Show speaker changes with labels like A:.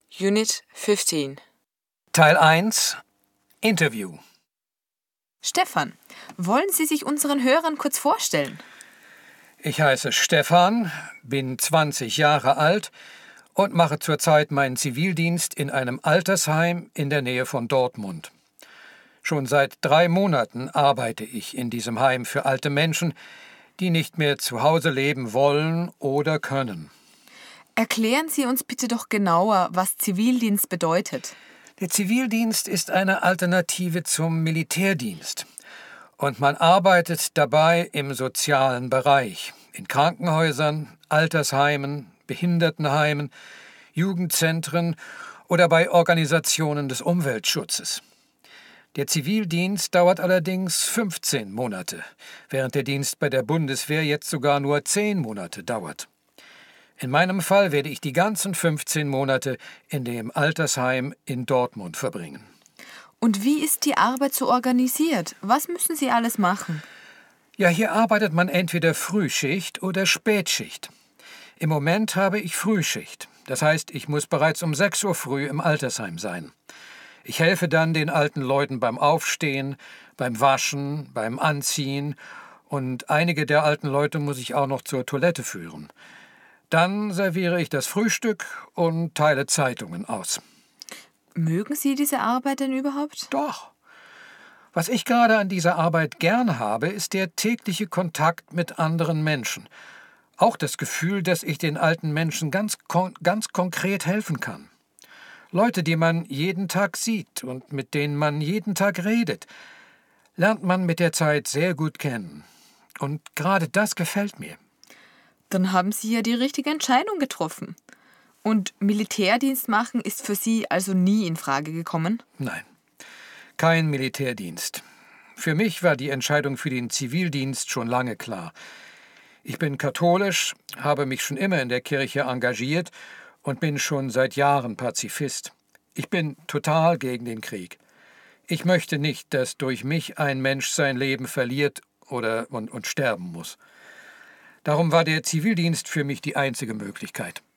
A: Unit 15.
B: Teil 1 Interview.
A: Stefan, wollen Sie sich unseren Hörern kurz vorstellen?
B: Ich heiße Stefan, bin 20 Jahre alt und mache zurzeit meinen Zivildienst in einem Altersheim in der Nähe von Dortmund. Schon seit 3 Monaten arbeite ich in diesem Heim für alte Menschen, die nicht mehr zu Hause leben wollen oder können.
A: Erklären Sie uns bitte doch genauer, was Zivildienst bedeutet.
B: Der Zivildienst ist eine Alternative zum Militärdienst. Und man arbeitet dabei im sozialen Bereich, in Krankenhäusern, Altersheimen, Behindertenheimen, Jugendzentren oder bei Organisationen des Umweltschutzes. Der Zivildienst dauert allerdings 15 Monate, während der Dienst bei der Bundeswehr jetzt sogar nur 10 Monate dauert. In meinem Fall werde ich die ganzen 15 Monate in dem Altersheim in Dortmund verbringen.
A: Und wie ist die Arbeit so organisiert? Was müssen Sie alles machen?
B: Ja, hier arbeitet man entweder Frühschicht oder Spätschicht. Im Moment habe ich Frühschicht. Das heißt, ich muss bereits um 6 Uhr früh im Altersheim sein. Ich helfe dann den alten Leuten beim Aufstehen, beim Waschen, beim Anziehen und einige der alten Leute muss ich auch noch zur Toilette führen. Dann serviere ich das Frühstück und teile Zeitungen aus.
A: Mögen Sie diese Arbeit denn überhaupt?
B: Doch. Was ich gerade an dieser Arbeit gern habe, ist der tägliche Kontakt mit anderen Menschen. Auch das Gefühl, dass ich den alten Menschen ganz konkret helfen kann. Leute, die man jeden Tag sieht und mit denen man jeden Tag redet, lernt man mit der Zeit sehr gut kennen. Und gerade das gefällt mir.
A: Dann haben Sie ja die richtige Entscheidung getroffen. Und Militärdienst machen ist für Sie also nie in Frage gekommen?
B: Nein, kein Militärdienst. Für mich war die Entscheidung für den Zivildienst schon lange klar. Ich bin katholisch, habe mich schon immer in der Kirche engagiert und bin schon seit Jahren Pazifist. Ich bin total gegen den Krieg. Ich möchte nicht, dass durch mich ein Mensch sein Leben verliert und sterben muss. Darum war der Zivildienst für mich die einzige Möglichkeit.